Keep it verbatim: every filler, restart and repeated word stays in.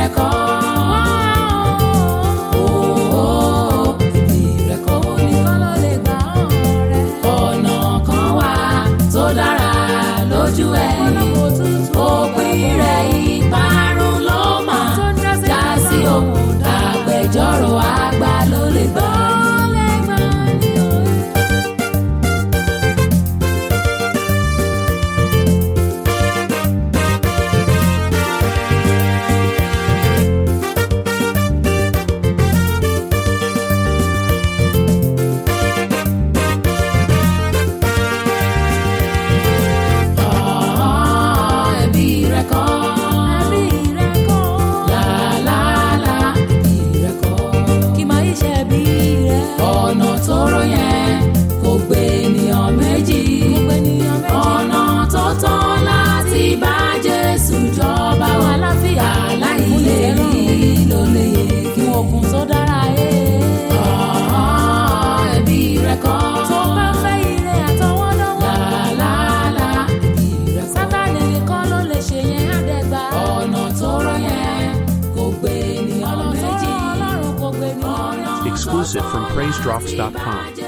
rẹ̀ kọ́. Ẹbí rẹ̀ kọ́. Nìkan ló lè gbà ọ̀rẹ́. Ọ̀nà kan wà tó dára lójú ẹ̀. Òpin rẹ̀ ìparun ló máa já sí òun. Agbẹjọ́rò àgbà ló lè gbà. Exclusive from praise drops dot com.